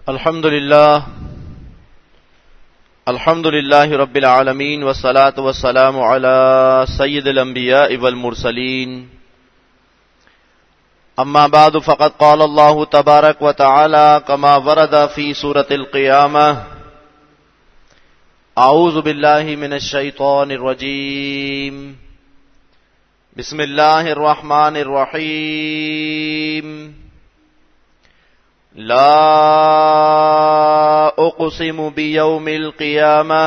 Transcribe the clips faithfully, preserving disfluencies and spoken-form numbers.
الحمد للہ الحمد للہ رب العالمین والصلاة والسلام علی سید الانبیاء والمرسلین اما بعد فقد قال اللہ تبارک وتعالی کما ورد فی سورۃ القیامہ اعوذ باللہ من الشیطان الرجیم بسم اللہ الرحمن الرحیم لا اقسم بیوم القیامہ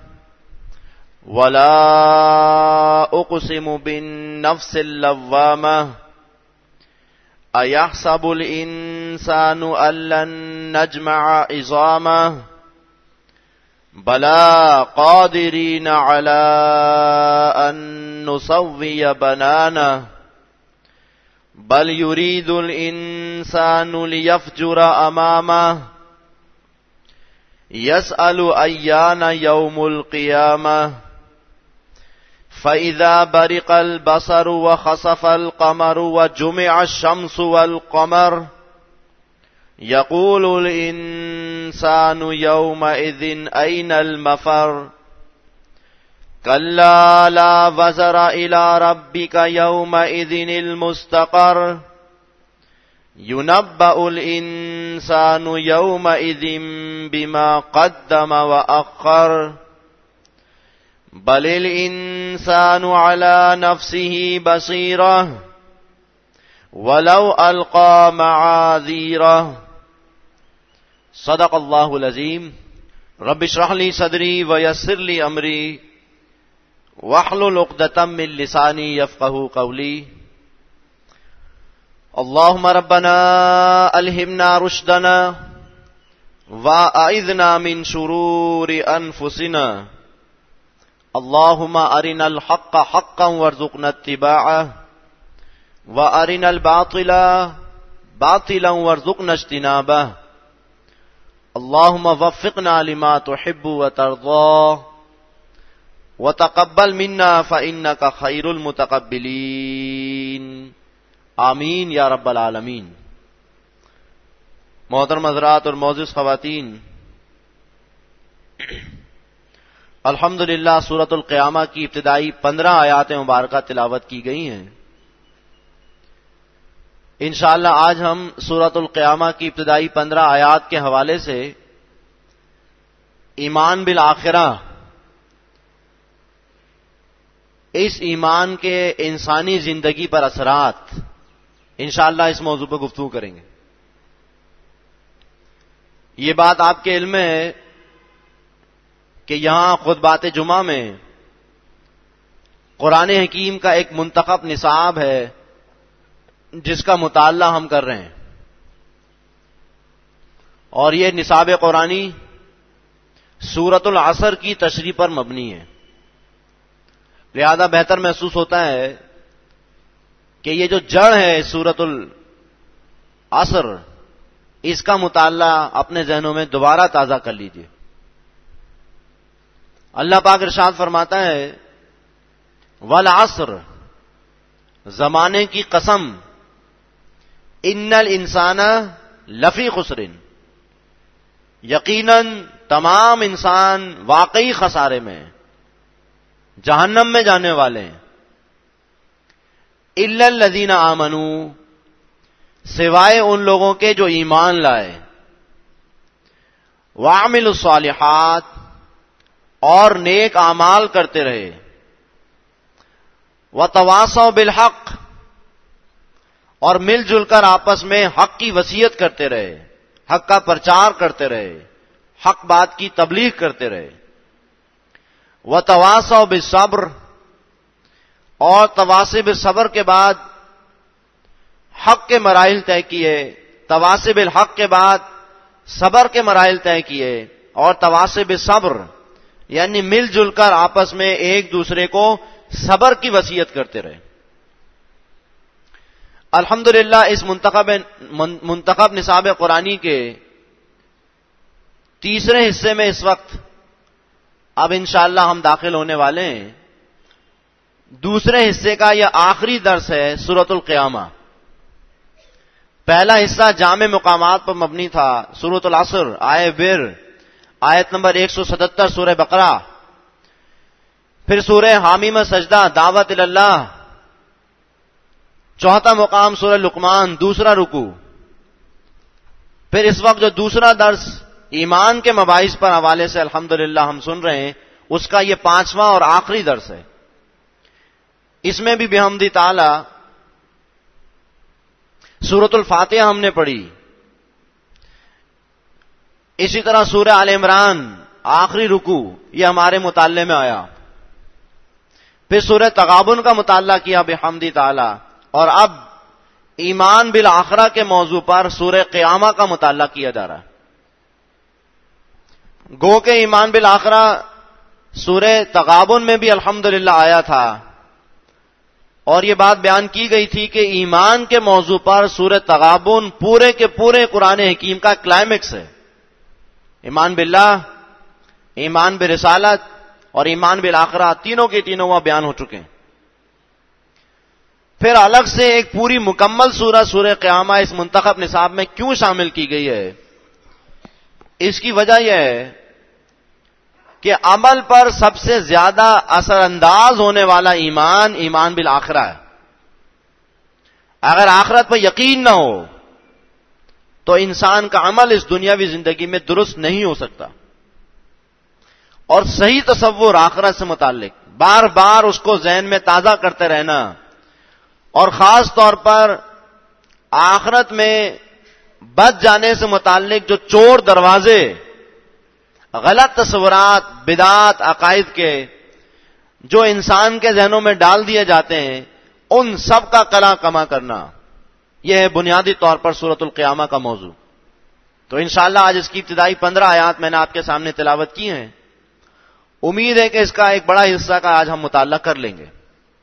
ولا اقسم بالنفس اللوامہ ایحسب الانسان ان لن نجمع عظامہ بلا قادرین علی ان نسوی بنانہ بل يريد الإنسان ليفجر أمامه يسأل أيان يوم القيامة فإذا برق البصر وخسف القمر وجمع الشمس والقمر يقول الإنسان يومئذ أين المفر كلا لا وزر إلى ربك يومئذ المستقر ينبأ الإنسان يومئذ بما قدم وأخر بل الإنسان على نفسه بصيرة ولو ألقى معاذيره صدق الله العظيم رب اشرح لي صدري ويسر لي أمري واحلل عقدۃ من لسانی یفقہوا قولی اللهم ربنا الہمنا رشدنا واعذنا من شرور انفسنا اللهم ارنا الحق حقا وارزقنا اتباعه وارنا الباطل باطلا وارزقنا اجتنابه اللهم وفقنا لما تحب وترضى وتقبل منا فإنك خير المتقبلين آمین یا رب العالمین۔ محترم حضرات اور معزز خواتین، الحمدللہ سورۃ القیامہ کی ابتدائی پندرہ آیات مبارکہ تلاوت کی گئی ہیں۔ انشاءاللہ آج ہم سورۃ القیامہ کی ابتدائی پندرہ آیات کے حوالے سے ایمان بالآخرہ، اس ایمان کے انسانی زندگی پر اثرات، انشاءاللہ اس موضوع پر گفتگو کریں گے۔ یہ بات آپ کے علم میں ہے کہ یہاں خطبات جمعہ میں قرآن حکیم کا ایک منتخب نصاب ہے جس کا مطالعہ ہم کر رہے ہیں، اور یہ نصاب قرآنی سورۃ العصر کی تشریح پر مبنی ہے، لہذا بہتر محسوس ہوتا ہے کہ یہ جو جڑ ہے سورۃ العصر، اس کا مطالعہ اپنے ذہنوں میں دوبارہ تازہ کر لیجیے۔ اللہ پاک ارشاد فرماتا ہے والعصر، زمانے کی قسم، ان الانسان لفی خسر، یقیناً تمام انسان واقعی خسارے میں ہیں، جہنم میں جانے والے ہیں۔ الا الذین آمنوا، سوائے ان لوگوں کے جو ایمان لائے، وعملوا الصالحات، اور نیک اعمال کرتے رہے، وتواصوا بالحق، اور مل جل کر آپس میں حق کی وصیت کرتے رہے، حق کا پرچار کرتے رہے، حق بات کی تبلیغ کرتے رہے، وتواصوا بالصبر، اور تواصی بالصبر کے بعد حق کے مراحل طے کیے، تواصی بالحق کے بعد صبر کے مراحل طے کیے، اور تواصی بالصبر یعنی مل جل کر آپس میں ایک دوسرے کو صبر کی وصیت کرتے رہے۔ الحمدللہ اس منتخب منتخب نصاب قرآنی کے تیسرے حصے میں اس وقت اب انشاءاللہ ہم داخل ہونے والے ہیں۔ دوسرے حصے کا یہ آخری درس ہے سورۃ القیامہ۔ پہلا حصہ جامع مقامات پر مبنی تھا، سورۃ العصر، آئے بر، آیت نمبر ایک سو ستتر سورہ بقرہ، پھر سورہ حامیم سجدہ، دعوت اللہ، چوتھا مقام سورہ لقمان، دوسرا رکوع، پھر اس وقت جو دوسرا درس ایمان کے مباحث پر حوالے سے الحمدللہ ہم سن رہے ہیں، اس کا یہ پانچواں اور آخری درس ہے۔ اس میں بھی بحمد تعالی سورۃ الفاتحہ ہم نے پڑھی، اسی طرح سورہ آل عمران آخری رکوع یہ ہمارے مطالعے میں آیا، پھر سورہ تغابن کا مطالعہ کیا بحمد تعالی، اور اب ایمان بالآخرہ کے موضوع پر سورہ قیامہ کا مطالعہ کیا جا رہا ہے۔ گو کہ ایمان بالآخرہ سورہ تغابن میں بھی الحمدللہ آیا تھا، اور یہ بات بیان کی گئی تھی کہ ایمان کے موضوع پر سورہ تغابن پورے کے پورے قرآن حکیم کا کلائمیکس ہے۔ ایمان باللہ، ایمان برسالت اور ایمان بالآخرہ تینوں کے تینوں وہاں بیان ہو چکے ہیں۔ پھر الگ سے ایک پوری مکمل سورہ سورہ قیامہ اس منتخب نصاب میں کیوں شامل کی گئی ہے؟ اس کی وجہ یہ ہے کہ عمل پر سب سے زیادہ اثر انداز ہونے والا ایمان ایمان بالآخرہ ہے۔ اگر آخرت پر یقین نہ ہو تو انسان کا عمل اس دنیاوی زندگی میں درست نہیں ہو سکتا، اور صحیح تصور آخرت سے متعلق بار بار اس کو ذہن میں تازہ کرتے رہنا، اور خاص طور پر آخرت میں بچ جانے سے متعلق جو چور دروازے، غلط تصورات، بدعات، عقائد کے جو انسان کے ذہنوں میں ڈال دیے جاتے ہیں، ان سب کا کلا کما کرنا، یہ ہے بنیادی طور پر سورۃ القیامہ کا موضوع۔ تو انشاءاللہ آج اس کی ابتدائی پندرہ آیات میں نے آپ کے سامنے تلاوت کی ہیں، امید ہے کہ اس کا ایک بڑا حصہ کا آج ہم مطالعہ کر لیں گے۔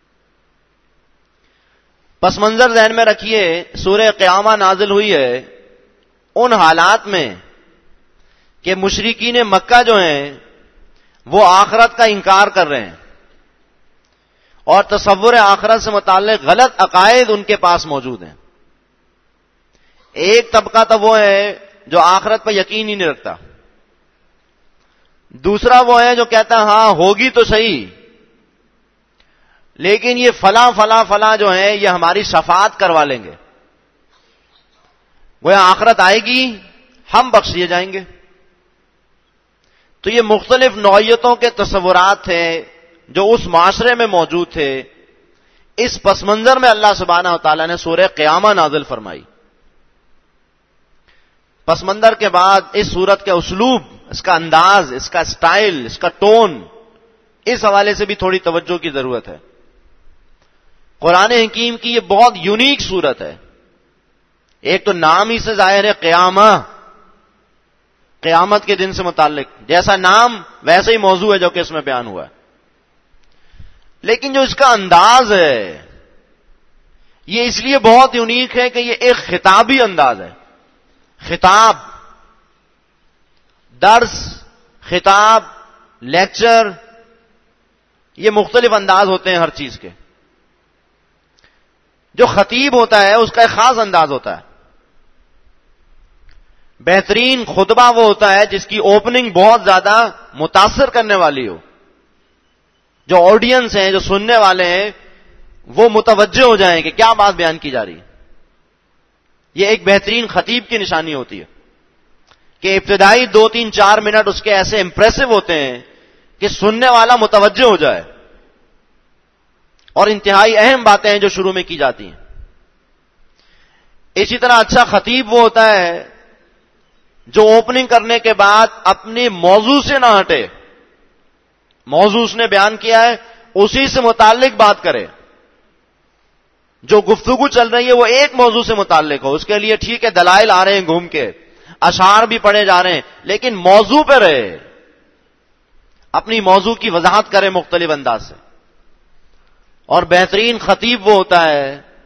پس منظر ذہن میں رکھیے، سورہ قیامہ نازل ہوئی ہے ان حالات میں کہ مشرکین مکہ جو ہیں وہ آخرت کا انکار کر رہے ہیں، اور تصور آخرت سے متعلق غلط عقائد ان کے پاس موجود ہیں۔ ایک طبقہ تو وہ ہے جو آخرت پر یقین ہی نہیں رکھتا، دوسرا وہ ہے جو کہتا ہے ہاں ہوگی تو صحیح، لیکن یہ فلاں فلاں فلاں جو ہیں یہ ہماری شفاعت کروا لیں گے، وہ آخرت آئے گی ہم بخش دیے جائیں گے۔ تو یہ مختلف نوعیتوں کے تصورات تھے جو اس معاشرے میں موجود تھے۔ اس پس منظر میں اللہ سبحانہ و تعالیٰ نے سورہ قیامہ نازل فرمائی۔ پس منظر کے بعد اس سورت کے اسلوب، اس کا انداز، اس کا سٹائل، اس کا ٹون، اس حوالے سے بھی تھوڑی توجہ کی ضرورت ہے۔ قرآن حکیم کی یہ بہت یونیک سورت ہے۔ ایک تو نام ہی سے ظاہر ہے قیامہ، قیامت کے دن سے متعلق، جیسا نام ویسے ہی موضوع ہے جو کہ اس میں بیان ہوا ہے، لیکن جو اس کا انداز ہے یہ اس لیے بہت یونیک ہے کہ یہ ایک خطابی انداز ہے۔ خطاب، درس، خطاب، لیکچر، یہ مختلف انداز ہوتے ہیں ہر چیز کے۔ جو خطیب ہوتا ہے اس کا ایک خاص انداز ہوتا ہے۔ بہترین خطبہ وہ ہوتا ہے جس کی اوپننگ بہت زیادہ متاثر کرنے والی ہو، جو آڈینس ہیں، جو سننے والے ہیں، وہ متوجہ ہو جائیں کہ کیا بات بیان کی جا رہی ہے۔ یہ ایک بہترین خطیب کی نشانی ہوتی ہے کہ ابتدائی دو تین چار منٹ اس کے ایسے امپریسو ہوتے ہیں کہ سننے والا متوجہ ہو جائے، اور انتہائی اہم باتیں ہیں جو شروع میں کی جاتی ہیں۔ اسی طرح اچھا خطیب وہ ہوتا ہے جو اوپننگ کرنے کے بعد اپنی موضوع سے نہ ہٹے، موضوع اس نے بیان کیا ہے اسی سے متعلق بات کرے۔ جو گفتگو چل رہی ہے وہ ایک موضوع سے متعلق ہو، اس کے لیے ٹھیک ہے دلائل آ رہے ہیں گھوم کے، اشعار بھی پڑھے جا رہے ہیں، لیکن موضوع پہ رہے، اپنی موضوع کی وضاحت کرے مختلف انداز سے۔ اور بہترین خطیب وہ ہوتا ہے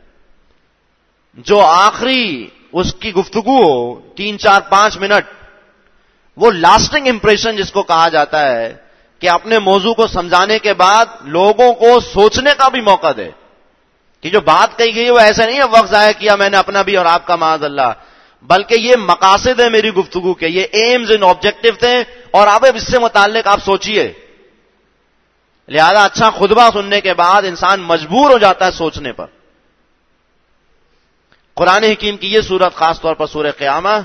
جو آخری اس کی گفتگو ہو تین چار پانچ منٹ، وہ لاسٹنگ امپریشن جس کو کہا جاتا ہے کہ اپنے موضوع کو سمجھانے کے بعد لوگوں کو سوچنے کا بھی موقع دے کہ جو بات کہی گئی وہ ایسا نہیں ہے وقت ضائع کیا میں نے اپنا بھی اور آپ کا معاذ اللہ، بلکہ یہ مقاصد ہے میری گفتگو کے، یہ ایمز اینڈ آبجیکٹو تھے، اور اب اس سے متعلق آپ سوچئے. لہذا اچھا خطبہ سننے کے بعد انسان مجبور ہو جاتا ہے سوچنے پر. قرآن حکیم کی یہ سورت خاص طور پر سورہ قیامہ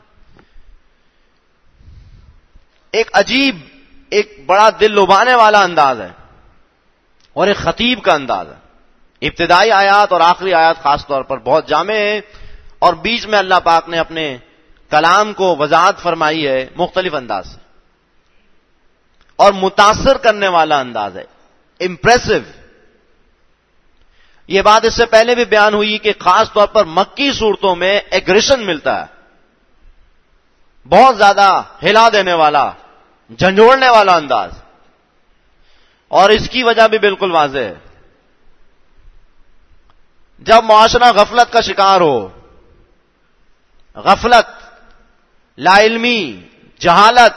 ایک عجیب، ایک بڑا دل لبانے والا انداز ہے اور ایک خطیب کا انداز ہے. ابتدائی آیات اور آخری آیات خاص طور پر بہت جامع ہے، اور بیچ میں اللہ پاک نے اپنے کلام کو وضاحت فرمائی ہے مختلف انداز سے، اور متاثر کرنے والا انداز ہے، امپریسو. یہ بات اس سے پہلے بھی بیان ہوئی کہ خاص طور پر مکی صورتوں میں ایگریشن ملتا ہے، بہت زیادہ ہلا دینے والا، جھنجھوڑنے والا انداز، اور اس کی وجہ بھی بالکل واضح ہے. جب معاشرہ غفلت کا شکار ہو، غفلت، لا علمی، جہالت،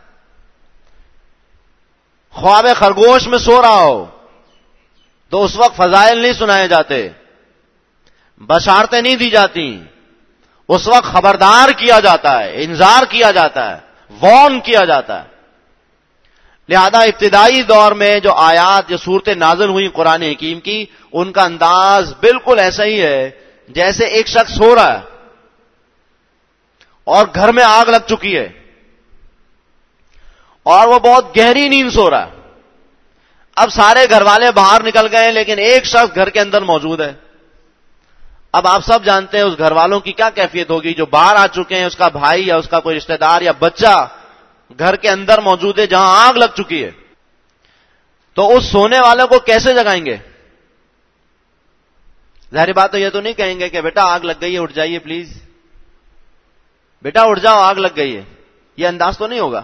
خواب خرگوش میں سو رہا ہو، تو اس وقت فضائل نہیں سنائے جاتے، بشارتیں نہیں دی جاتی، اس وقت خبردار کیا جاتا ہے، انذار کیا جاتا ہے، وارن کیا جاتا ہے. لہذا ابتدائی دور میں جو آیات، جو صورتیں نازل ہوئی قرآن حکیم کی، ان کا انداز بالکل ایسا ہی ہے جیسے ایک شخص سو رہا ہے اور گھر میں آگ لگ چکی ہے اور وہ بہت گہری نیند سو رہا ہے. اب سارے گھر والے باہر نکل گئے لیکن ایک شخص گھر کے اندر موجود ہے. اب آپ سب جانتے ہیں اس گھر والوں کی کیا کیفیت ہوگی. جو باہر آ چکے ہیں، اس کا بھائی یا اس کا کوئی رشتہ دار یا بچہ گھر کے اندر موجود ہے جہاں آگ لگ چکی ہے، تو اس سونے والے کو کیسے جگائیں گے؟ ظاہری بات تو یہ تو نہیں کہیں گے کہ بیٹا آگ لگ گئی ہے اٹھ جائیے پلیز، بیٹا اٹھ جاؤ آگ لگ گئی ہے. یہ انداز تو نہیں ہوگا.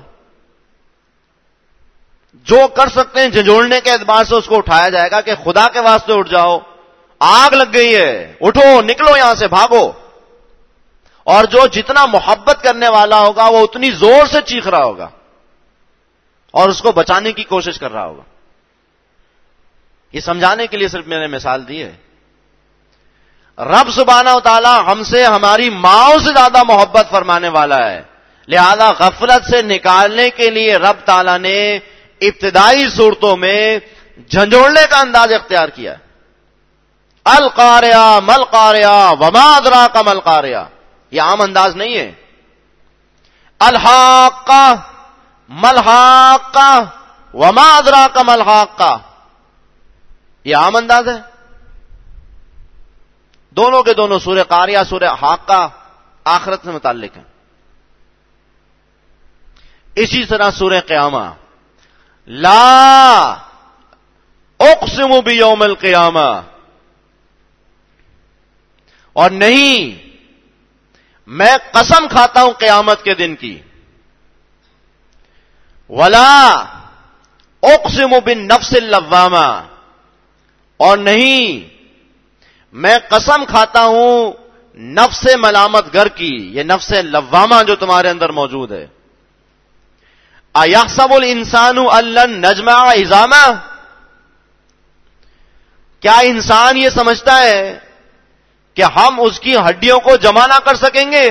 جو کر سکتے ہیں جھنجھوڑنے کے اعتبار سے اس کو اٹھایا جائے گا کہ خدا کے واسطے اٹھ جاؤ، آگ لگ گئی ہے، اٹھو، نکلو یہاں سے، بھاگو. اور جو جتنا محبت کرنے والا ہوگا وہ اتنی زور سے چیخ رہا ہوگا اور اس کو بچانے کی کوشش کر رہا ہوگا. یہ سمجھانے کے لیے صرف میں نے مثال دی ہے. رب سبحانہ و تعالی ہم سے ہماری ماؤں سے زیادہ محبت فرمانے والا ہے. لہذا غفلت سے نکالنے کے لیے رب تعالی نے ابتدائی صورتوں میں جھنجھوڑنے کا انداز اختیار کیا. القاریہ ملقاریہ وما ادراک ملقاریہ، یہ عام انداز نہیں ہے. الحاقہ ملحاقہ وما ادراک ملحاقہ، یہ عام انداز ہے. دونوں کے دونوں سورہ قاریہ، سورہ حاقہ آخرت سے متعلق ہیں. اسی طرح سورہ قیامہ، لا اقسم بیوم القیامہ، اور نہیں میں قسم کھاتا ہوں قیامت کے دن کی. ولا اقسم بالنفس اللوامہ، اور نہیں میں قسم کھاتا ہوں نفس ملامت گر کی، یہ نفس لوامہ جو تمہارے اندر موجود ہے. اَيَحْسَبُ الْإِنسَانُ أَن لَّن نَّجْمَعَ عِظَامَهُ، کیا انسان یہ سمجھتا ہے کہ ہم اس کی ہڈیوں کو جمع نہ کر سکیں گے؟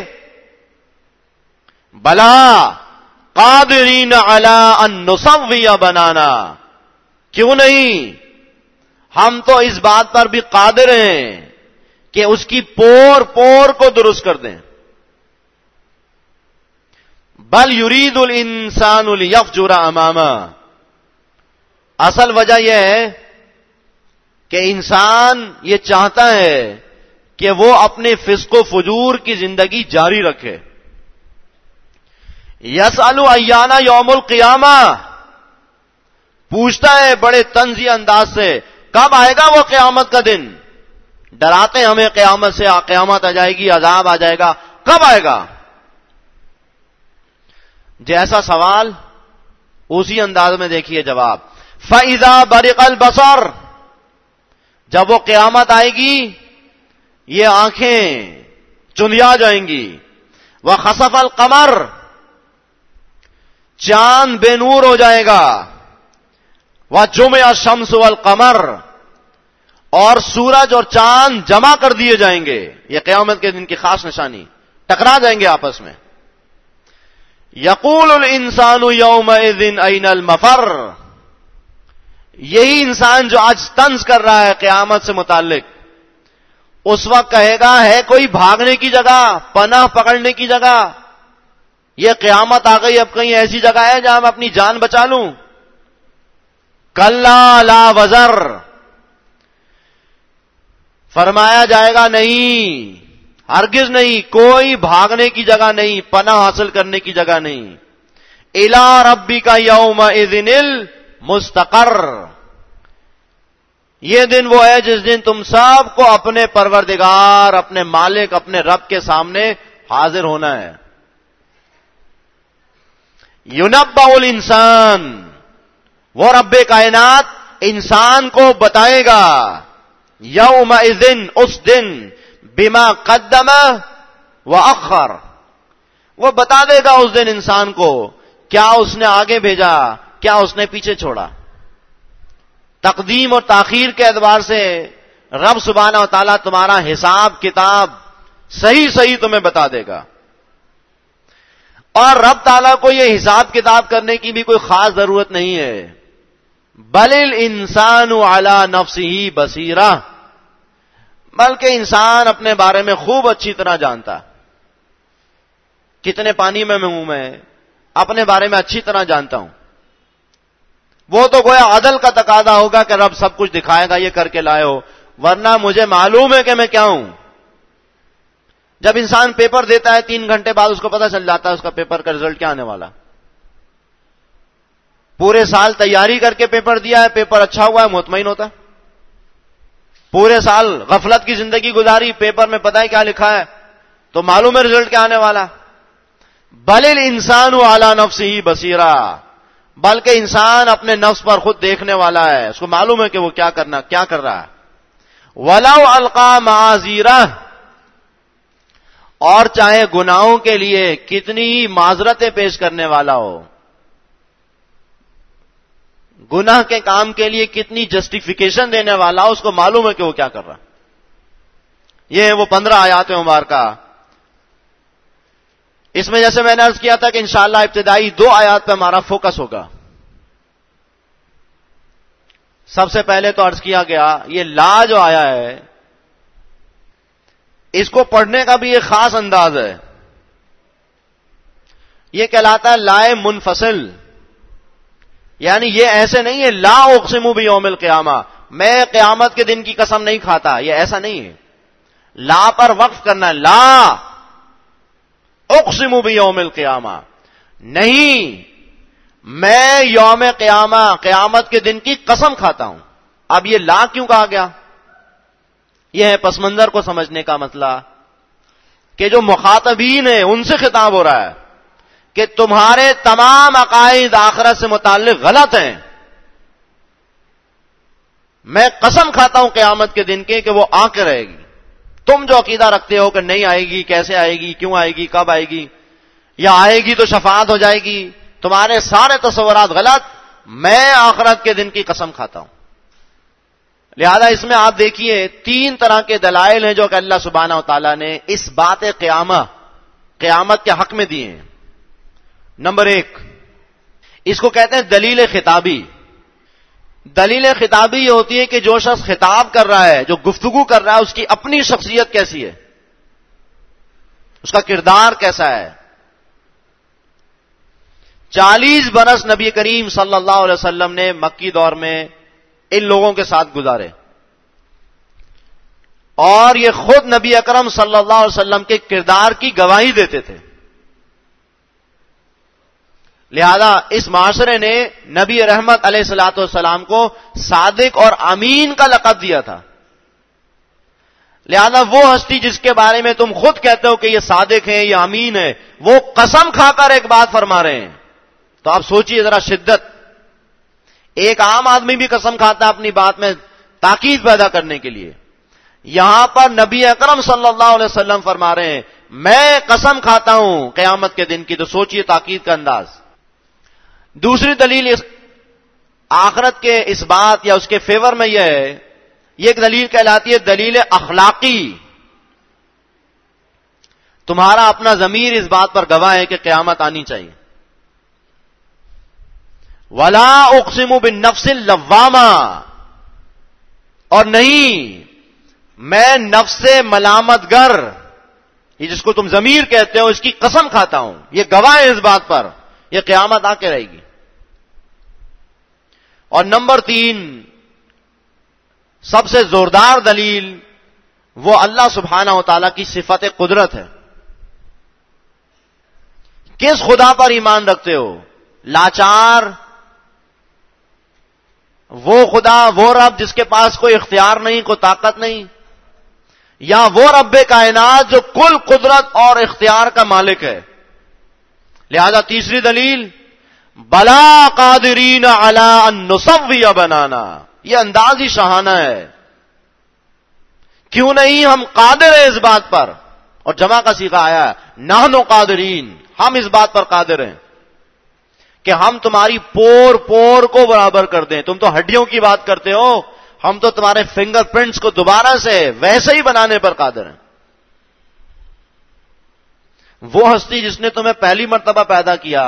بلا قادرین علی ان نسوی بنانا، کیوں نہیں، ہم تو اس بات پر بھی قادر ہیں کہ اس کی پور پور کو درست کر دیں. بل یرید الانسان لیفجر امامہ، اصل وجہ یہ ہے کہ انسان یہ چاہتا ہے کہ وہ اپنے فسق و فجور کی زندگی جاری رکھے. یسأل ایان یوم القیامہ، پوچھتا ہے بڑے طنزی انداز سے کب آئے گا وہ قیامت کا دن. ڈراتے ہمیں قیامت سے، قیامت آ جائے گی، عذاب آ جائے گا، کب آئے گا؟ جیسا سوال اسی انداز میں دیکھیے جواب. فَإِذَا بَرِقَ الْبَصَرُ، جب وہ قیامت آئے گی یہ آنکھیں چندیا جائیں گی. وَخَسَفَ الْقَمَرُ، چاند بے نور ہو جائے گا. وَجُمِعَ الشَّمْسُ وَالْقَمَرُ، اور سورج اور چاند جمع کر دیے جائیں گے. یہ قیامت کے دن کی خاص نشانی. ٹکرا جائیں گے آپس میں. یقول الانسان یومئذ این المفر. یہی انسان جو آج طنز کر رہا ہے قیامت سے متعلق، اس وقت کہے گا ہے کوئی بھاگنے کی جگہ، پناہ پکڑنے کی جگہ؟ یہ قیامت آ گئی، اب کہیں ایسی جگہ ہے جہاں میں اپنی جان بچا لوں؟ کلا لا وزر. فرمایا جائے گا نہیں، ہرگز نہیں، کوئی بھاگنے کی جگہ نہیں، پناہ حاصل کرنے کی جگہ نہیں. الی ربک یومئذ المستقر. یہ دن وہ ہے جس دن تم سب کو اپنے پروردگار، اپنے مالک، اپنے رب کے سامنے حاضر ہونا ہے. ینبأ الانسان. وہ رب کائنات انسان کو بتائے گا یومئذ، اس دن، بما قدم واخر. وہ بتا دے گا اس دن انسان کو کیا اس نے آگے بھیجا، کیا اس نے پیچھے چھوڑا. تقدیم اور تاخیر کے اعتبار سے رب سبحانہ و تعالیٰ تمہارا حساب کتاب صحیح صحیح تمہیں بتا دے گا. اور رب تعالیٰ کو یہ حساب کتاب کرنے کی بھی کوئی خاص ضرورت نہیں ہے. بل الانسان علی نفسہ بصیرہ. بلکہ انسان اپنے بارے میں خوب اچھی طرح جانتا. کتنے پانی میں ہوں میں اپنے بارے میں اچھی طرح جانتا ہوں. وہ تو گویا عدل کا تقاضا ہوگا کہ رب سب کچھ دکھائے گا، یہ کر کے لائے ہو، ورنہ مجھے معلوم ہے کہ میں کیا ہوں. جب انسان پیپر دیتا ہے تین گھنٹے بعد اس کو پتہ چل جاتا ہے اس کا پیپر کا رزلٹ کیا آنے والا. پورے سال تیاری کر کے پیپر دیا ہے، پیپر اچھا ہوا ہے، مطمئن ہوتا. پورے سال غفلت کی زندگی گزاری، پیپر میں پتہ ہے کیا لکھا ہے تو معلوم ہے رزلٹ کیا آنے والا. بل الانسان علی نفسہ بصیرہ. بلکہ انسان اپنے نفس پر خود دیکھنے والا ہے، اس کو معلوم ہے کہ وہ کیا کرنا کیا کر رہا ہے. ولو القى معاذیرہ. اور چاہے گناہوں کے لیے کتنی ہی معذرتیں پیش کرنے والا ہو، گناہ کے کام کے لیے کتنی جسٹیفیکیشن دینے والا ہو، اس کو معلوم ہے کہ وہ کیا کر رہا. یہ ہے وہ پندرہ آیات مبارکہ. اس میں جیسے میں نے عرض کیا تھا کہ انشاءاللہ ابتدائی دو آیات پہ ہمارا فوکس ہوگا. سب سے پہلے تو عرض کیا گیا یہ لا جو آیا ہے اس کو پڑھنے کا بھی ایک خاص انداز ہے. یہ کہلاتا ہے لائے منفصل. یعنی یہ ایسے نہیں ہے لا اقسم بیوم القیامہ، میں قیامت کے دن کی قسم نہیں کھاتا، یہ ایسا نہیں ہے. لا پر وقف کرنا، لا اقسم بیوم القیامہ، نہیں میں یوم قیامہ قیامت کے دن کی قسم کھاتا ہوں. اب یہ لا کیوں کہا گیا؟ یہ ہے پس منظر کو سمجھنے کا مسئلہ کہ جو مخاطبین ہیں ان سے خطاب ہو رہا ہے کہ تمہارے تمام عقائد آخرت سے متعلق غلط ہیں. میں قسم کھاتا ہوں قیامت کے دن کے کہ وہ آ کے رہے گی. تم جو عقیدہ رکھتے ہو کہ نہیں آئے گی، کیسے آئے گی، کیوں آئے گی، کب آئے گی، یا آئے گی تو شفاعت ہو جائے گی، تمہارے سارے تصورات غلط. میں آخرت کے دن کی قسم کھاتا ہوں. لہذا اس میں آپ دیکھیے تین طرح کے دلائل ہیں جو کہ اللہ سبحانہ و تعالیٰ نے اس بات قیامہ قیامت کے حق میں دیے ہیں. نمبر ایک، اس کو کہتے ہیں دلیل خطابی. دلیل خطابی یہ ہوتی ہے کہ جو شخص خطاب کر رہا ہے، جو گفتگو کر رہا ہے، اس کی اپنی شخصیت کیسی ہے، اس کا کردار کیسا ہے. چالیس برس نبی کریم صلی اللہ علیہ وسلم نے مکی دور میں ان لوگوں کے ساتھ گزارے، اور یہ خود نبی اکرم صلی اللہ علیہ وسلم کے کردار کی گواہی دیتے تھے. لہذا اس معاشرے نے نبی رحمت علیہ الصلوۃ والسلام کو صادق اور امین کا لقب دیا تھا. لہذا وہ ہستی جس کے بارے میں تم خود کہتے ہو کہ یہ صادق ہے، یہ امین ہے، وہ قسم کھا کر ایک بات فرما رہے ہیں. تو آپ سوچئے ذرا شدت. ایک عام آدمی بھی قسم کھاتا ہے اپنی بات میں تاکید پیدا کرنے کے لیے. یہاں پر نبی اکرم صلی اللہ علیہ وسلم فرما رہے ہیں میں قسم کھاتا ہوں قیامت کے دن کی. تو سوچئے تاکید کا انداز. دوسری دلیل اس آخرت کے اس بات یا اس کے فیور میں یہ ہے یہ ایک دلیل کہلاتی ہے دلیل اخلاقی. تمہارا اپنا ضمیر اس بات پر گواہ ہے کہ قیامت آنی چاہیے. ولا اقسم بالنفس اللوامہ، اور نہیں میں نفس ملامت گر، یہ جس کو تم ضمیر کہتے ہو، اس کی قسم کھاتا ہوں، یہ گواہ ہے اس بات پر، یہ قیامت آ کے رہے گی. اور نمبر تین، سب سے زوردار دلیل وہ اللہ سبحانہ و تعالی کی صفت قدرت ہے. کس خدا پر ایمان رکھتے ہو؟ لاچار، وہ خدا، وہ رب جس کے پاس کوئی اختیار نہیں، کوئی طاقت نہیں، یا وہ رب کائنات جو کل قدرت اور اختیار کا مالک ہے؟ لہذا تیسری دلیل، بلا قادرین علی ان نسوی بنانا، یہ انداز ہی شاہانہ ہے. کیوں نہیں ہم قادر ہیں اس بات پر، اور جمع کا صیغہ آیا ہے نحن قادرین، ہم اس بات پر قادر ہیں کہ ہم تمہاری پور پور کو برابر کر دیں. تم تو ہڈیوں کی بات کرتے ہو، ہم تو تمہارے فنگر پرنٹس کو دوبارہ سے ویسے ہی بنانے پر قادر ہیں. وہ ہستی جس نے تمہیں پہلی مرتبہ پیدا کیا،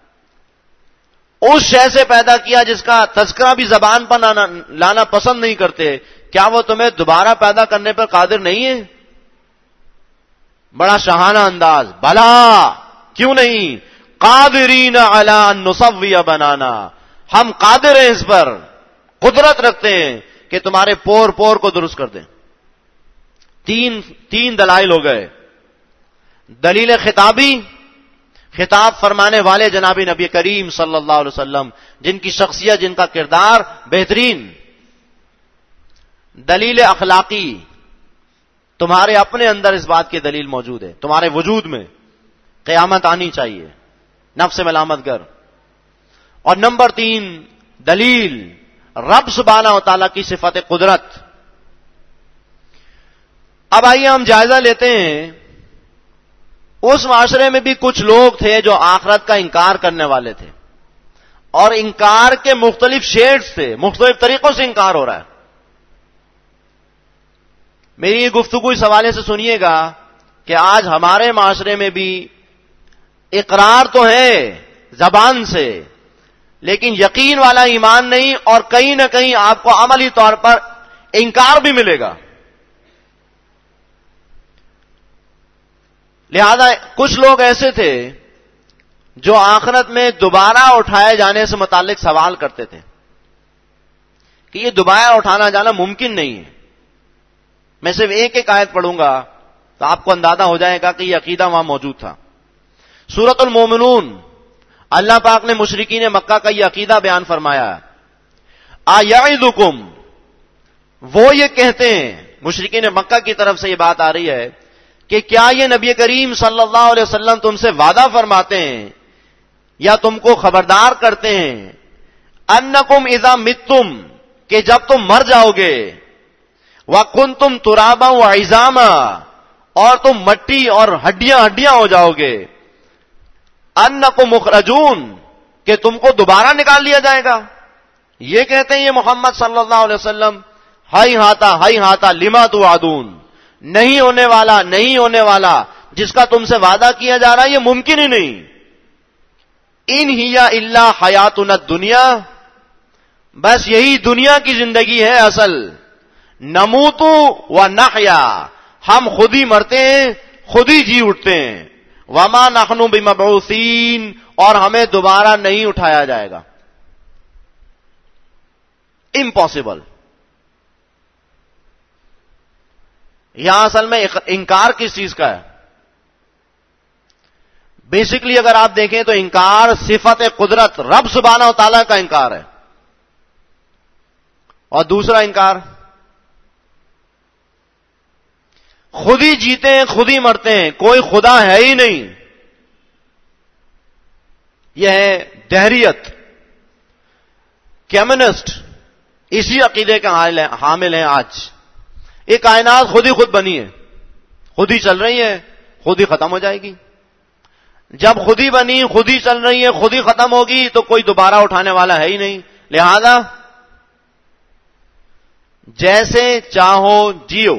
اس شے سے پیدا کیا جس کا تذکرہ بھی زبان پر لانا پسند نہیں کرتے، کیا وہ تمہیں دوبارہ پیدا کرنے پر قادر نہیں ہے؟ بڑا شاہانہ انداز. بھلا کیوں نہیں، قادرین علی ان نسوی بنانا، ہم قادر ہیں اس پر، قدرت رکھتے ہیں کہ تمہارے پور پور کو درست کر دیں. تین تین دلائل ہو گئے. دلیل خطابی، خطاب فرمانے والے جناب نبی کریم صلی اللہ علیہ وسلم، جن کی شخصیت، جن کا کردار بہترین. دلیل اخلاقی، تمہارے اپنے اندر اس بات کی دلیل موجود ہے، تمہارے وجود میں قیامت آنی چاہیے، نفس ملامت گر. اور نمبر تین دلیل، رب سبحانہ و تعالیٰ کی صفت قدرت. اب آئیے ہم جائزہ لیتے ہیں، اس معاشرے میں بھی کچھ لوگ تھے جو آخرت کا انکار کرنے والے تھے، اور انکار کے مختلف شیڈز تھے، مختلف طریقوں سے انکار ہو رہا ہے. میری یہ گفتگو اس حوالے سے سنیے گا کہ آج ہمارے معاشرے میں بھی اقرار تو ہے زبان سے، لیکن یقین والا ایمان نہیں، اور کہیں نہ کہیں آپ کو عملی طور پر انکار بھی ملے گا. لہذا کچھ لوگ ایسے تھے جو آخرت میں دوبارہ اٹھائے جانے سے متعلق سوال کرتے تھے کہ یہ دوبارہ اٹھانا جانا ممکن نہیں ہے. میں صرف ایک ایک آیت پڑھوں گا تو آپ کو اندازہ ہو جائے گا کہ یہ عقیدہ وہاں موجود تھا. سورۃ المومنون، اللہ پاک نے مشرکین مکہ کا یہ عقیدہ بیان فرمایا. آیعدکم، وہ یہ کہتے ہیں، مشرکین مکہ کی طرف سے یہ بات آ رہی ہے کہ کیا یہ نبی کریم صلی اللہ علیہ وسلم تم سے وعدہ فرماتے ہیں یا تم کو خبردار کرتے ہیں، انکم اذا متم، کہ جب تم مر جاؤ گے، وکنتم ترابا وعظاما، اور تم مٹی اور ہڈیاں ہڈیاں ہو جاؤ گے، انکم مخرجون، کہ تم کو دوبارہ نکال لیا جائے گا. یہ کہتے ہیں یہ محمد صلی اللہ علیہ وسلم، ہائی ہاتا ہائی ہاتا لما توعدون، نہیں ہونے والا نہیں ہونے والا جس کا تم سے وعدہ کیا جا رہا ہے یہ ممکن ہی نہیں. ان ہی الا حیاتنا الدنیا، بس یہی دنیا کی زندگی ہے اصل. نموت و نحیا، ہم خود ہی مرتے ہیں خود ہی جی اٹھتے ہیں. وما نحن بمبعوثین، اور ہمیں دوبارہ نہیں اٹھایا جائے گا. امپاسبل. یہاں اصل میں انکار کس چیز کا ہے؟ بیسکلی اگر آپ دیکھیں تو انکار صفت قدرت رب سبحانہ و تعالیٰ کا انکار ہے. اور دوسرا انکار خود ہی جیتے ہیں خود ہی مرتے ہیں، کوئی خدا ہے ہی نہیں. یہ ہے دہریت، کمیونسٹ، اسی عقیدے کا حامل ہیں آج. یہ کائنات خود ہی خود بنی ہے، خود ہی چل رہی ہے، خود ہی ختم ہو جائے گی. جب خود ہی بنی، خود ہی چل رہی ہے، خود ہی ختم ہوگی، تو کوئی دوبارہ اٹھانے والا ہے ہی نہیں. لہذا جیسے چاہو جیو.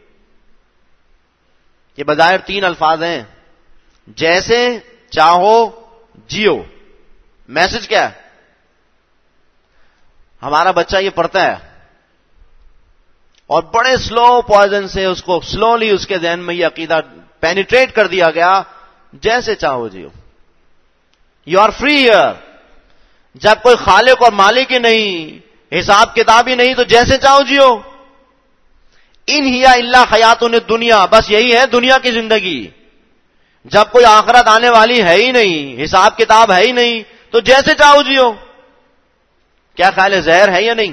یہ بظاہر تین الفاظ ہیں. جیسے چاہو جیو. میسج کیا ہے؟ ہمارا بچہ یہ پڑھتا ہے اور بڑے سلو پوائزن سے اس کو سلولی اس کے ذہن میں یہ عقیدہ پینیٹریٹ کر دیا گیا جیسے چاہو جیو. You are free here. جب کوئی خالق اور مالک ہی نہیں, حساب کتاب ہی نہیں, تو جیسے چاہو جیو. ان ہی الا حیاتن دنیا, بس یہی ہے دنیا کی زندگی. جب کوئی آخرت آنے والی ہے ہی نہیں, حساب کتاب ہے ہی نہیں, تو جیسے چاہو جیو. کیا خیال ہے زہر ہے یا نہیں؟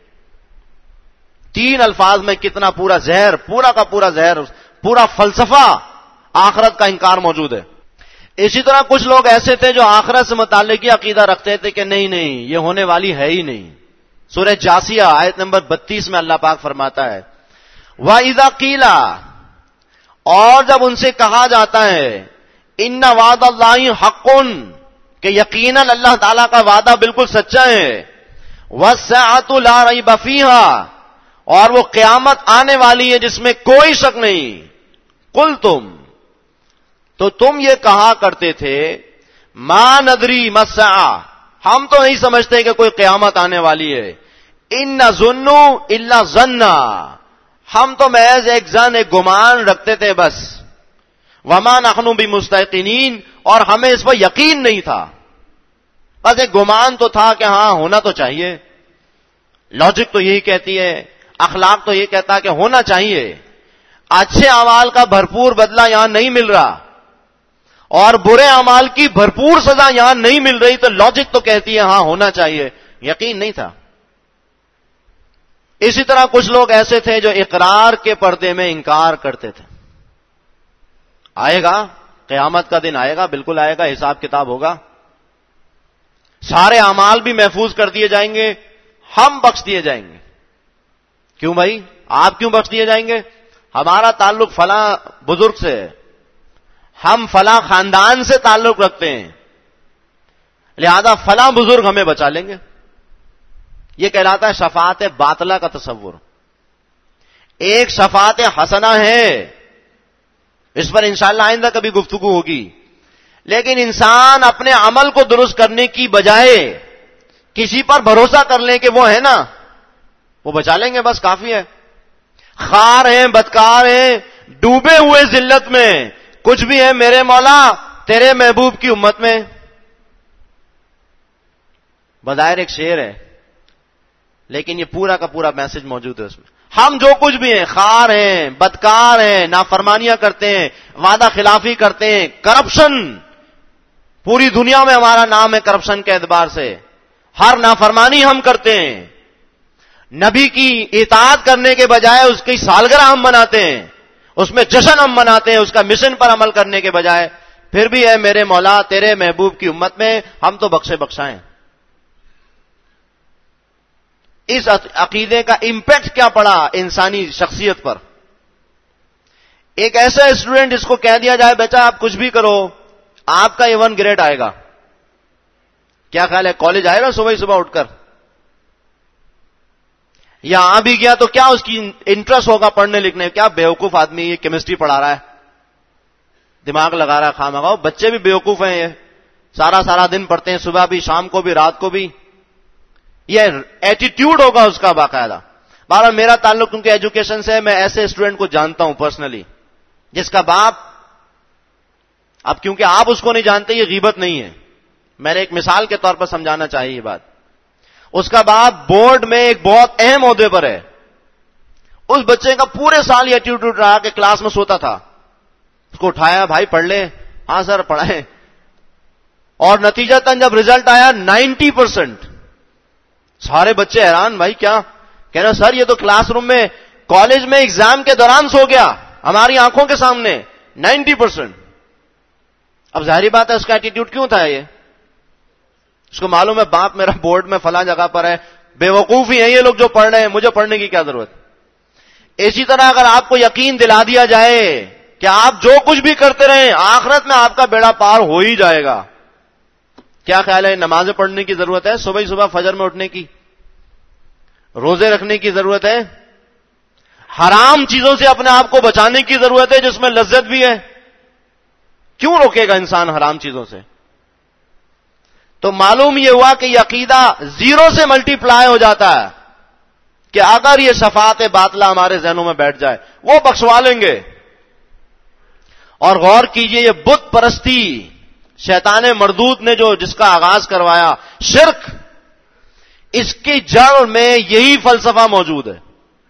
تین الفاظ میں کتنا پورا زہر, پورا کا پورا زہر, پورا فلسفہ آخرت کا انکار موجود ہے. اسی طرح کچھ لوگ ایسے تھے جو آخرت سے متعلق یہ عقیدہ رکھتے تھے کہ نہیں نہیں یہ ہونے والی ہے ہی نہیں. سورہ جاسیہ آیت نمبر بتیس میں اللہ پاک فرماتا ہے وَإِذَا قِيلَ, اور جب ان سے کہا جاتا ہے اِنَّ وَعْدَ اللَّهِ حَقٌّ, کہ یقیناً اللہ تعالیٰ کا وعدہ بالکل سچا ہے, وَالسَّاعَةُ لَا رَيْبَ فِيهَا, اور وہ قیامت آنے والی ہے جس میں کوئی شک نہیں. قُلْتُمْ, تو تم یہ کہا کرتے تھے ما ندری ما الساعہ, ہم تو نہیں سمجھتے کہ کوئی قیامت آنے والی ہے. ان نظن الا ظنا, ہم تو محض ایک زن, ایک گمان رکھتے تھے بس. وما نحن بمستيقنين, اور ہمیں اس پر یقین نہیں تھا, بس ایک گمان تو تھا کہ ہاں ہونا تو چاہیے. لاجک تو یہی کہتی ہے, اخلاق تو یہ کہتا ہے کہ ہونا چاہیے. اچھے اعمال کا بھرپور بدلہ یہاں نہیں مل رہا اور برے اعمال کی بھرپور سزا یہاں نہیں مل رہی, تو لاجک تو کہتی ہے ہاں ہونا چاہیے, یقین نہیں تھا. اسی طرح کچھ لوگ ایسے تھے جو اقرار کے پردے میں انکار کرتے تھے. آئے گا قیامت کا دن, آئے گا, بالکل آئے گا, حساب کتاب ہوگا, سارے اعمال بھی محفوظ کر دیے جائیں گے, ہم بخش دیے جائیں گے. کیوں بھائی, آپ کیوں بخش دیے جائیں گے؟ ہمارا تعلق فلاں بزرگ سے ہے, ہم فلاں خاندان سے تعلق رکھتے ہیں, لہذا فلاں بزرگ ہمیں بچا لیں گے. یہ کہلاتا ہے شفاعت باطلہ کا تصور. ایک شفاعت حسنہ ہے, اس پر انشاءاللہ آئندہ کبھی گفتگو ہوگی. لیکن انسان اپنے عمل کو درست کرنے کی بجائے کسی پر بھروسہ کر لیں کہ وہ ہے نا, وہ بچا لیں گے, بس کافی ہے. خار ہیں, بدکار ہیں, ڈوبے ہوئے ذلت میں, کچھ بھی ہے میرے مولا تیرے محبوب کی امت میں. بظاہر ایک شعر ہے لیکن یہ پورا کا پورا میسج موجود ہے اس میں. ہم جو کچھ بھی ہیں, خار ہیں, بدکار ہیں, نافرمانیاں کرتے ہیں, وعدہ خلافی کرتے ہیں, کرپشن, پوری دنیا میں ہمارا نام ہے کرپشن کے اعتبار سے, ہر نافرمانی ہم کرتے ہیں. نبی کی اطاعت کرنے کے بجائے اس کی سالگرہ ہم مناتے ہیں, اس میں جشن ہم مناتے ہیں, اس کا مشن پر عمل کرنے کے بجائے. پھر بھی ہے میرے مولا تیرے محبوب کی امت میں ہم تو بخشے بخشائیں. اس عقیدے کا امپیکٹ کیا پڑا انسانی شخصیت پر؟ ایک ایسا اسٹوڈنٹ جس کو کہہ دیا جائے بیٹا آپ کچھ بھی کرو, آپ کا ایون گریڈ آئے گا. کیا خیال ہے, کالج آئے گا صبح ہی صبح اٹھ کر؟ یا آ بھی گیا تو کیا اس کی انٹرسٹ ہوگا پڑھنے لکھنے؟ کیا بیوقوف آدمی, یہ کیمسٹری پڑھا رہا ہے, دماغ لگا رہا ہے خواہ مخواہ. بچے بھی بیوقوف ہیں, یہ سارا سارا دن پڑھتے ہیں, صبح بھی, شام کو بھی, رات کو بھی. یہ ایٹیٹیوڈ ہوگا اس کا باقاعدہ. بہرحال میرا تعلق کیونکہ ایجوکیشن سے ہے, میں ایسے اسٹوڈنٹ کو جانتا ہوں پرسنلی, جس کا باپ, اب کیونکہ آپ اس کو نہیں جانتے یہ غیبت نہیں ہے, میں نے ایک مثال کے طور پر سمجھانا چاہیے یہ بات. اس کا باپ بورڈ میں ایک بہت اہم عہدے پر ہے. اس بچے کا پورے سال یہ ایٹیٹیوڈ رہا کہ کلاس میں سوتا تھا, اس کو اٹھایا, بھائی پڑھ لے, ہاں سر پڑھائیں, اور نتیجتاً جب رزلٹ آیا نائنٹی پرسینٹ, سارے بچے حیران, بھائی کیا کہہ رہے سر, یہ تو کلاس روم میں کالج میں ایگزام کے دوران سو گیا ہماری آنکھوں کے سامنے, نائنٹی پرسینٹ. اب ظاہری بات ہے اس کا ایٹیٹیوڈ کیوں تھا یہ, اس کو معلوم ہے باپ میرا بورڈ میں فلاں جگہ پر ہے, بیوقوف ہی ہیں یہ لوگ جو پڑھ رہے ہیں, مجھے پڑھنے کی کیا ضرورت. اسی طرح اگر آپ کو یقین دلا دیا جائے کہ آپ جو کچھ بھی کرتے رہیں آخرت میں آپ کا بیڑا پار ہو ہی جائے گا, کیا خیال ہے نمازیں پڑھنے کی ضرورت ہے, صبح ہی صبح فجر میں اٹھنے کی, روزے رکھنے کی ضرورت ہے, حرام چیزوں سے اپنے آپ کو بچانے کی ضرورت ہے جس میں لذت بھی ہے. کیوں روکے گا انسان حرام چیزوں سے؟ تو معلوم یہ ہوا کہ یہ عقیدہ زیرو سے ملٹی پلائی ہو جاتا ہے کہ اگر یہ شفاعت باطلہ ہمارے ذہنوں میں بیٹھ جائے وہ بخشوا لیں گے. اور غور کیجئے یہ بت پرستی شیطان مردود نے جو جس کا آغاز کروایا، شرک، اس کی جڑ میں یہی فلسفہ موجود ہے.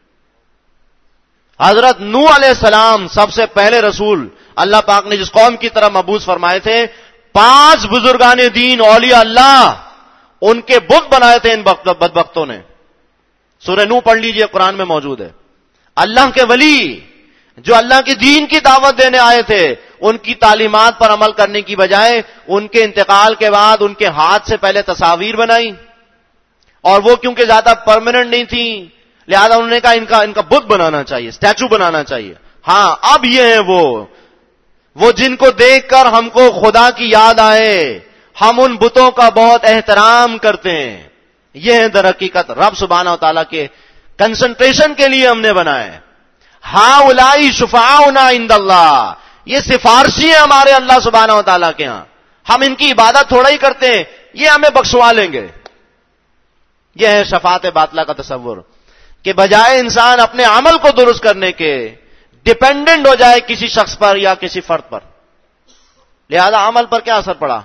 حضرت نوح علیہ السلام سب سے پہلے رسول اللہ پاک نے جس قوم کی طرف مبعوث فرمائے تھے، پانچ بزرگان دین اولیاء اللہ ان کے بت بنائے تھے ان بدبختوں نے. سورہ نوح پڑھ لیجئے، قرآن میں موجود ہے. اللہ کے ولی جو اللہ کے دین کی دعوت دینے آئے تھے، ان کی تعلیمات پر عمل کرنے کی بجائے ان کے انتقال کے بعد ان کے ہاتھ سے پہلے تصاویر بنائی، اور وہ کیونکہ زیادہ پرماننٹ نہیں تھی لہذا انہوں نے کہا ان کا ان کا بت بنانا چاہیے، اسٹیچو بنانا چاہیے. ہاں اب یہ ہیں وہ وہ جن کو دیکھ کر ہم کو خدا کی یاد آئے، ہم ان بتوں کا بہت احترام کرتے ہیں. یہ ہے در حقیقت رب سبحانہ و تعالیٰ کے کنسنٹریشن کے لیے ہم نے بنائے. ہاں اولائی شفاعنا عند اللہ، یہ سفارشی ہیں ہمارے اللہ سبحانہ و تعالیٰ کے ہاں. ہم ان کی عبادت تھوڑا ہی کرتے ہیں، یہ ہمیں بخشوا لیں گے. یہ ہے شفاعت باطلہ کا تصور کہ بجائے انسان اپنے عمل کو درست کرنے کے ڈیپینڈنٹ ہو جائے کسی شخص پر یا کسی فرد پر. لہذا عمل پر کیا اثر پڑا؟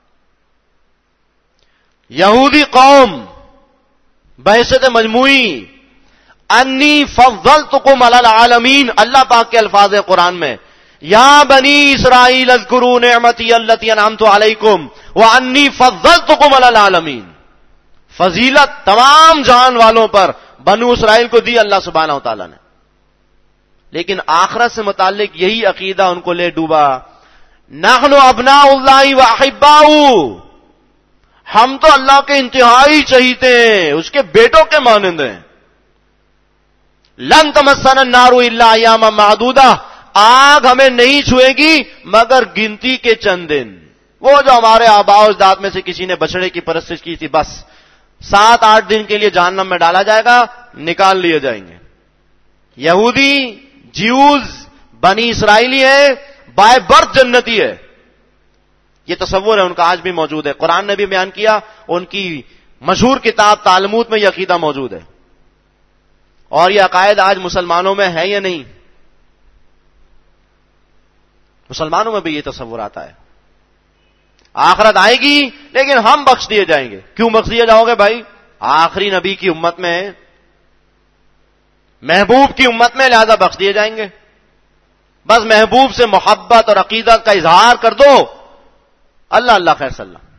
یہودی قوم بحثیت مجموعی انی فضلتکم علی العالمین، اللہ پاک کے الفاظ ہیں قرآن میں، یا بنی اسرائیل اذکروا نعمتی التی انعمت علیکم وانی فضلتکم علی العالمین. فضیلت تمام جہان والوں پر بنو اسرائیل کو دی اللہ سبحانہ و تعالیٰ نے. لیکن آخرت سے متعلق یہی عقیدہ ان کو لے ڈوبا، نحن ابناء اللہ واحباؤہ، ہم تو اللہ کے انتہائی چہیتے ہیں، اس کے بیٹوں کے مانند ہیں. لن تمسنا النار الا ایاما معدودہ، آگ ہمیں نہیں چھوئے گی مگر گنتی کے چند دن. وہ جو ہمارے آباء و اجداد میں سے کسی نے بچڑے کی پرستش کی تھی، بس سات آٹھ دن کے لیے جہنم میں ڈالا جائے گا، نکال لیے جائیں گے. یہودی، جیوز، بنی اسرائیلی ہے، بائے برتھ جنتی ہے. یہ تصور ہے ان کا، آج بھی موجود ہے. قرآن نے بھی بیان کیا، ان کی مشہور کتاب تالمود میں یہ عقیدہ موجود ہے. اور یہ عقائد آج مسلمانوں میں ہے یا نہیں؟ مسلمانوں میں بھی یہ تصور آتا ہے آخرت آئے گی لیکن ہم بخش دیے جائیں گے. کیوں بخش دیے جاؤ گے بھائی؟ آخری نبی کی امت میں، محبوب کی امت میں، لہذا بخش دیے جائیں گے. بس محبوب سے محبت اور عقیدت کا اظہار کر دو، اللہ اللہ خیر صلی اللہ،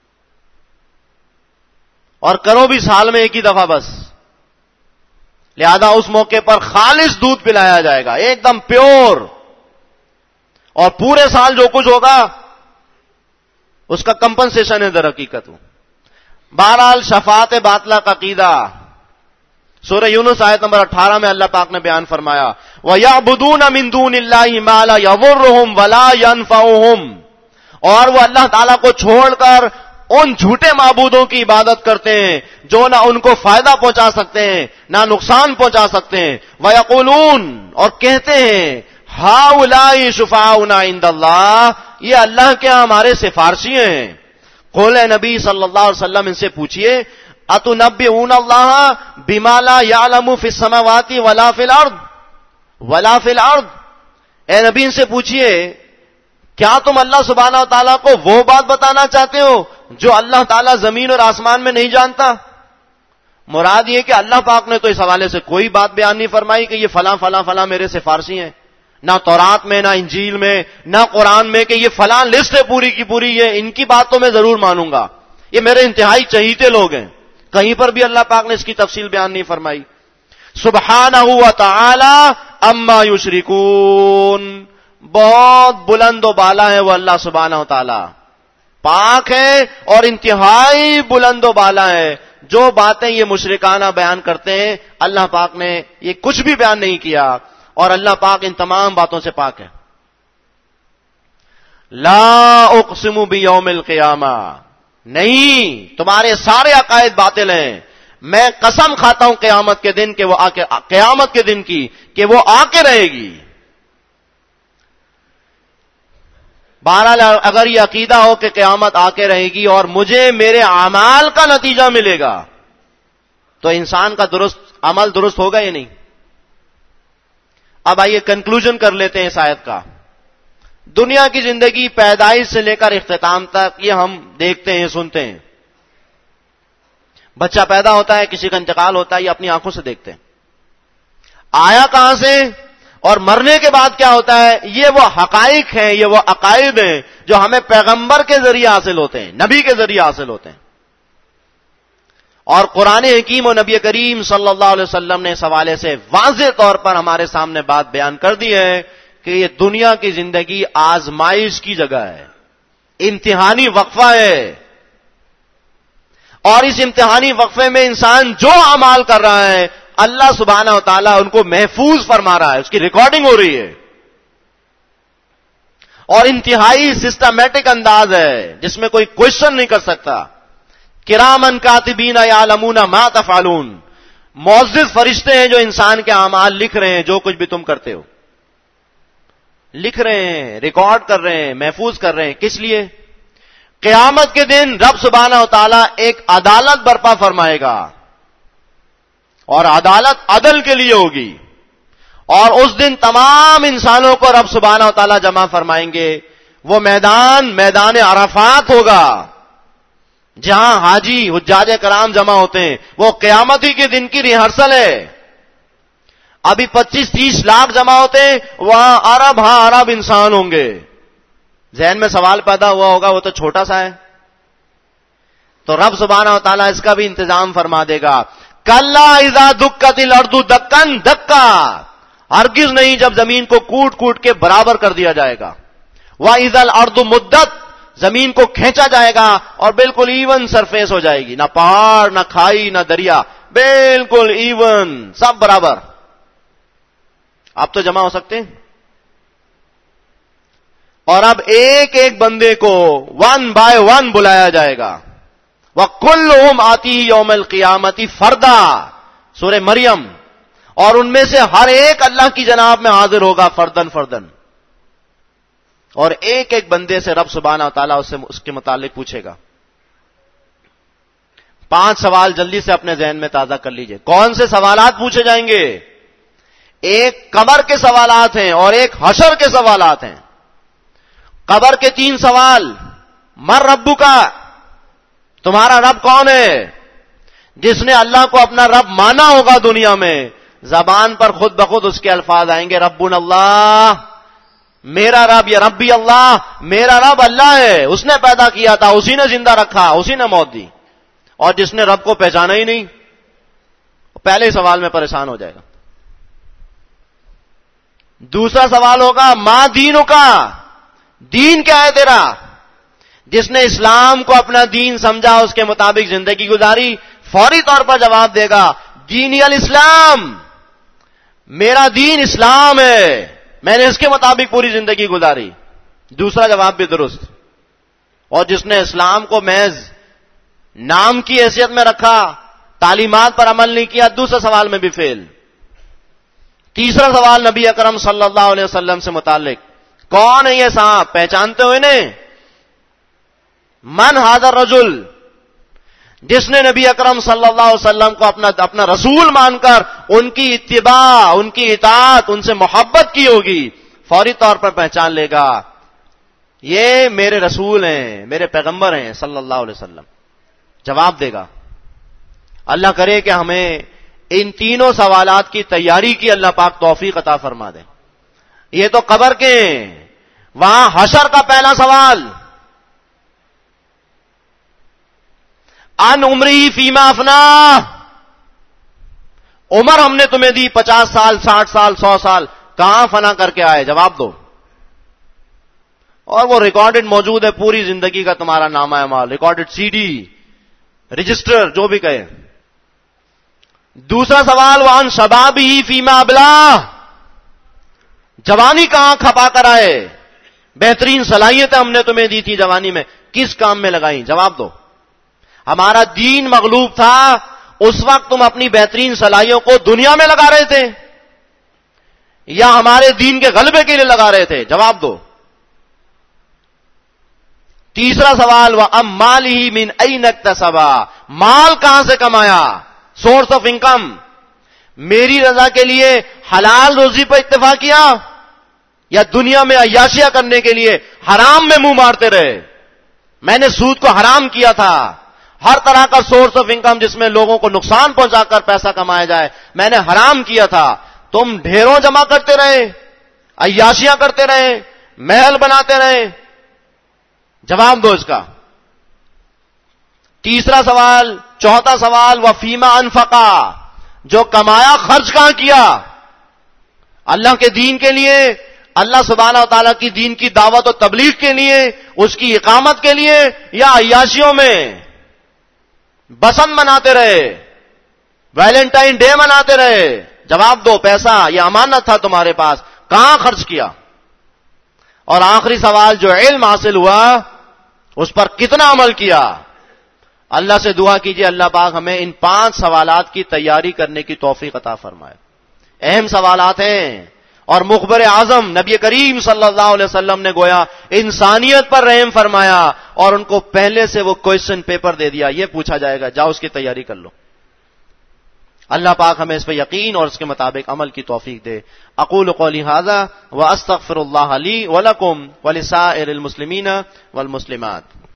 اور کرو بھی سال میں ایک ہی دفعہ بس. لہذا اس موقع پر خالص دودھ پلایا جائے گا، ایک دم پیور، اور پورے سال جو کچھ ہوگا اس کا کمپنسیشن ہے در حقیقت. بہرحال شفاعت باطلہ کا عقیدہ سورہ یونس آیت نمبر اٹھارہ میں اللہ پاک نے بیان فرمایا، وَيَعْبُدُونَ مِن دُونِ اللَّهِ مَا لَا يَضُرُّهُمْ وَلَا يَنفَعُهُمْ، اور وہ اللہ تعالیٰ کو چھوڑ کر ان جھوٹے معبودوں کی عبادت کرتے ہیں جو نہ ان کو فائدہ پہنچا سکتے ہیں نہ نقصان پہنچا سکتے ہیں. وَيَقُولُونَ، اور کہتے ہیں، هَؤُلَاءِ شُفَعَاؤُنَا عِندَ اللَّهِ، یہ اللہ کے ہمارے سفارشی ہیں. قول نبی صلی اللہ علیہ وسلم ان سے پوچھئے، اتنبئون اللہ بما لا یعلم فی السماوات ولا فی الارض ولا فی الارض، اے نبی ان سے پوچھئے کیا تم اللہ سبحانہ و تعالیٰ کو وہ بات بتانا چاہتے ہو جو اللہ تعالیٰ زمین اور آسمان میں نہیں جانتا؟ مراد یہ کہ اللہ پاک نے تو اس حوالے سے کوئی بات بیان نہیں فرمائی کہ یہ فلاں فلاں فلاں میرے سفارشی ہیں، نہ تورات میں، نہ انجیل میں، نہ قرآن میں کہ یہ فلاں لسٹ ہے پوری کی پوری، یہ ان کی بات تو میں ضرور مانوں گا، یہ میرے انتہائی چہیتے لوگ ہیں. کہیں پر بھی اللہ پاک نے اس کی تفصیل بیان نہیں فرمائی. سبحانہ و تعالی اما یشرکون، بہت بلند و بالا ہے وہ اللہ سبحانہ و تعالی، پاک ہے اور انتہائی بلند و بالا ہے. جو باتیں یہ مشرکانہ بیان کرتے ہیں اللہ پاک نے یہ کچھ بھی بیان نہیں کیا، اور اللہ پاک ان تمام باتوں سے پاک ہے. لا اقسم بیوم القیامہ، نہیں، تمہارے سارے عقائد باطل ہیں. میں قسم کھاتا ہوں قیامت کے دن کہ وہ آ کے قیامت کے دن کی کہ وہ آ کے رہے گی. بہرحال اگر یہ عقیدہ ہو کہ قیامت آ کے رہے گی اور مجھے میرے اعمال کا نتیجہ ملے گا تو انسان کا درست عمل درست ہوگا یا نہیں؟ اب آئیے کنکلوژن کر لیتے ہیں اس آیت کا. دنیا کی زندگی پیدائش سے لے کر اختتام تک یہ ہم دیکھتے ہیں سنتے ہیں. بچہ پیدا ہوتا ہے, کسی کا انتقال ہوتا ہے, یہ اپنی آنکھوں سے دیکھتے ہیں. آیا کہاں سے اور مرنے کے بعد کیا ہوتا ہے, یہ وہ حقائق ہیں, یہ وہ عقائد ہیں جو ہمیں پیغمبر کے ذریعے حاصل ہوتے ہیں, نبی کے ذریعے حاصل ہوتے ہیں. اور قرآن حکیم و نبی کریم صلی اللہ علیہ وسلم نے اس حوالے سے واضح طور پر ہمارے سامنے بات بیان کر دی ہے کہ یہ دنیا کی زندگی آزمائش کی جگہ ہے, امتحانی وقفہ ہے, اور اس امتحانی وقفے میں انسان جو اعمال کر رہا ہے اللہ سبحانہ و تعالیٰ ان کو محفوظ فرما رہا ہے, اس کی ریکارڈنگ ہو رہی ہے, اور انتہائی سسٹمیٹک انداز ہے جس میں کوئی کوشچن نہیں کر سکتا. کرامن کاتبین یعلمون ما تفعلون, معزز فرشتے ہیں جو انسان کے اعمال لکھ رہے ہیں, جو کچھ بھی تم کرتے ہو لکھ رہے ہیں, ریکارڈ کر رہے ہیں, محفوظ کر رہے ہیں. کس لیے؟ قیامت کے دن رب سبحانہ و تعالیٰ ایک عدالت برپا فرمائے گا, اور عدالت عدل کے لیے ہوگی, اور اس دن تمام انسانوں کو رب سبحانہ و تعالیٰ جمع فرمائیں گے. وہ میدان میدان عرفات ہوگا جہاں حاجی حجاج کرام جمع ہوتے ہیں. وہ قیامتی کے دن کی ریہرسل ہے. ابھی پچیس تیس لاکھ جمع ہوتے ہیں, وہاں ارب ہاں ارب انسان ہوں گے. ذہن میں سوال پیدا ہوا ہوگا وہ تو چھوٹا سا ہے, تو رب سبحانہ و تعالیٰ اس کا بھی انتظام فرما دے گا. کلا اذا دکت الارض دکن دکا, ہرگز نہیں جب زمین کو کوٹ کوٹ کے برابر کر دیا جائے گا. واذا الارض مدت, زمین کو کھینچا جائے گا اور بالکل ایون سرفیس ہو جائے گی, نہ پہاڑ نہ کھائی نہ دریا, بالکل ایون, سب برابر. آپ تو جمع ہو سکتے ہیں. اور اب ایک ایک بندے کو ون بائی ون بلایا جائے گا. وَكُلُّهُمْ آتِيهِ يَوْمَ الْقِيَامَةِ فَرْدًا, سورہ مریم. اور ان میں سے ہر ایک اللہ کی جناب میں حاضر ہوگا فردن فردن, اور ایک ایک بندے سے رب سبحانہ و تعالیٰ اس سے اس کے متعلق پوچھے گا. پانچ سوال جلدی سے اپنے ذہن میں تازہ کر لیجئے. کون سے سوالات پوچھے جائیں گے؟ ایک قبر کے سوالات ہیں اور ایک حشر کے سوالات ہیں. قبر کے تین سوال, مر ربو کا, تمہارا رب کون ہے؟ جس نے اللہ کو اپنا رب مانا ہوگا دنیا میں, زبان پر خود بخود اس کے الفاظ آئیں گے, ربنا اللہ, میرا رب, یا ربی اللہ, میرا رب اللہ ہے, اس نے پیدا کیا تھا, اسی نے زندہ رکھا, اسی نے موت دی. اور جس نے رب کو پہچانا ہی نہیں پہلے سوال میں پریشان ہو جائے گا. دوسرا سوال ہوگا ما دینوں کا, دین کیا ہے تیرا؟ جس نے اسلام کو اپنا دین سمجھا, اس کے مطابق زندگی گزاری, فوری طور پر جواب دے گا دینی الاسلام, میرا دین اسلام ہے, میں نے اس کے مطابق پوری زندگی گزاری. دوسرا جواب بھی درست. اور جس نے اسلام کو محض نام کی حیثیت میں رکھا, تعلیمات پر عمل نہیں کیا, دوسرے سوال میں بھی فیل. تیسرا سوال نبی اکرم صلی اللہ علیہ وسلم سے متعلق, کون ہے یہ صاحب, پہچانتے ہو انہیں؟ من ھذا الرجل, جس نے نبی اکرم صلی اللہ علیہ وسلم کو اپنا اپنا رسول مان کر ان کی اتباع, ان کی اطاعت, ان سے محبت کی ہوگی, فوری طور پر پہچان لے گا یہ میرے رسول ہیں, میرے پیغمبر ہیں صلی اللہ علیہ وسلم. جواب دے گا. اللہ کرے کہ ہمیں ان تینوں سوالات کی تیاری کی اللہ پاک توفیق عطا فرما دے. یہ تو قبر کے ہیں. وہاں حشر کا پہلا سوال, ان عمری فیما افنا, عمر ہم نے تمہیں دی پچاس سال, ساٹھ سال, سو سال, کہاں فنا کر کے آئے؟ جواب دو. اور وہ ریکارڈڈ موجود ہے پوری زندگی کا تمہارا نامہ اعمال, ریکارڈڈ سی ڈی, رجسٹر, جو بھی کہے. دوسرا سوال وان شبابی فیما ابلا, جوانی کہاں کھپا کر آئے؟ بہترین صلاحیتیں ہم نے تمہیں دی تھی جوانی میں, کس کام میں لگائیں؟ جواب دو. ہمارا دین مغلوب تھا, اس وقت تم اپنی بہترین صلاحیوں کو دنیا میں لگا رہے تھے یا ہمارے دین کے غلبے کے لیے لگا رہے تھے؟ جواب دو. تیسرا سوال، وَأَمَّالِهِ مِنْ أَيْنَ اكْتَسَبَا، مال کہاں سے کمایا؟ Source of income. میری رضا کے لیے حلال روزی پر اتفاق کیا یا دنیا میں عیاشیاں کرنے کے لیے حرام میں منہ مارتے رہے؟ میں نے سود کو حرام کیا تھا. ہر طرح کا سورس آف انکم جس میں لوگوں کو نقصان پہنچا کر پیسہ کمایا جائے میں نے حرام کیا تھا. تم ڈھیروں جمع کرتے رہے، عیاشیاں کرتے رہے، محل بناتے رہے. جواب دو اس کا. تیسرا سوال، چوتھا سوال، وفیما انفقا، جو کمایا خرچ کہاں کیا؟ اللہ کے دین کے لیے، اللہ سبحانہ و تعالیٰ کی دین کی دعوت و تبلیغ کے لیے، اس کی اقامت کے لیے، یا عیاشیوں میں بسنت مناتے رہے، ویلنٹائن ڈے مناتے رہے؟ جواب دو. پیسہ یہ امانت تھا تمہارے پاس، کہاں خرچ کیا؟ اور آخری سوال، جو علم حاصل ہوا اس پر کتنا عمل کیا؟ اللہ سے دعا کیجئے اللہ پاک ہمیں ان پانچ سوالات کی تیاری کرنے کی توفیق عطا فرمائے. اہم سوالات ہیں اور مخبر اعظم نبی کریم صلی اللہ علیہ وسلم نے گویا انسانیت پر رحم فرمایا اور ان کو پہلے سے وہ کوئسچن پیپر دے دیا، یہ پوچھا جائے گا، جاؤ اس کی تیاری کر لو. اللہ پاک ہمیں اس پہ یقین اور اس کے مطابق عمل کی توفیق دے. اقول قولی ھذا واستغفر اللہ لی ولکم ولسائر المسلمین والمسلمات.